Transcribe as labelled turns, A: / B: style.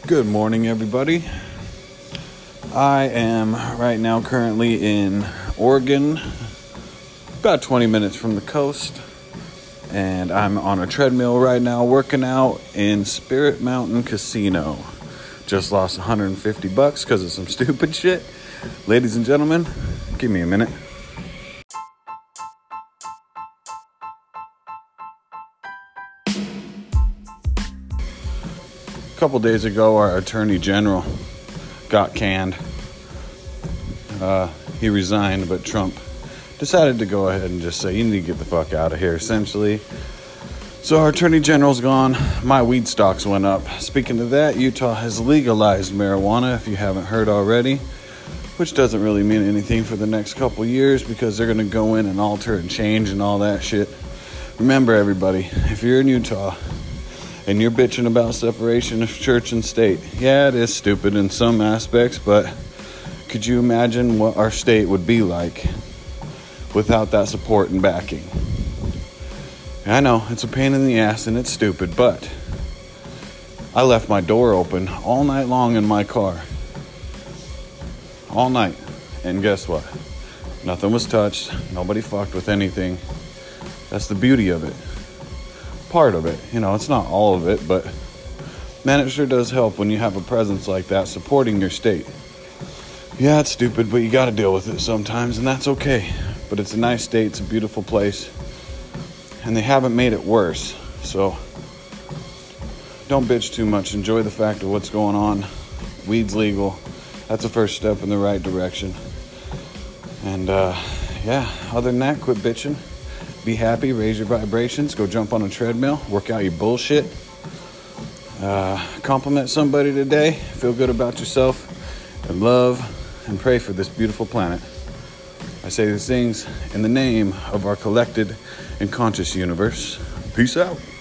A: Good morning, everybody. I am right now currently in Oregon, about 20 minutes from the coast, and I'm on a treadmill right now working out in Spirit Mountain Casino. Just lost $150 because of some stupid shit. Ladies and gentlemen, give me a minute. A couple days ago, our Attorney General got canned. He resigned, but Trump decided to go ahead and just say, you need to get the fuck out of here, essentially. So our Attorney General's gone. My weed stocks went up. Speaking of that, Utah has legalized marijuana, if you haven't heard already, which doesn't really mean anything for the next couple years because they're going to go in and alter and change and all that shit. Remember, everybody, if you're in Utah and you're bitching about separation of church and state, yeah, it is stupid in some aspects, but could you imagine what our state would be like without that support and backing? I know, it's a pain in the ass and it's stupid, but I left my door open all night long in my car. All night. And guess what? Nothing was touched. Nobody fucked with anything. That's the beauty of it. Part of it. You know, it's not all of it, but man, it sure does help when you have a presence like that supporting your state. Yeah, it's stupid, but you got to deal with it sometimes, and that's okay. But it's a nice state. It's a beautiful place. And they haven't made it worse. So don't bitch too much. Enjoy the fact of what's going on. Weed's legal. That's a first step in the right direction. And, other than that, quit bitching. Be happy, raise your vibrations, go jump on a treadmill, work out your bullshit. Compliment somebody today, feel good about yourself, and love and pray for this beautiful planet. I say these things in the name of our collected and conscious universe. Peace out.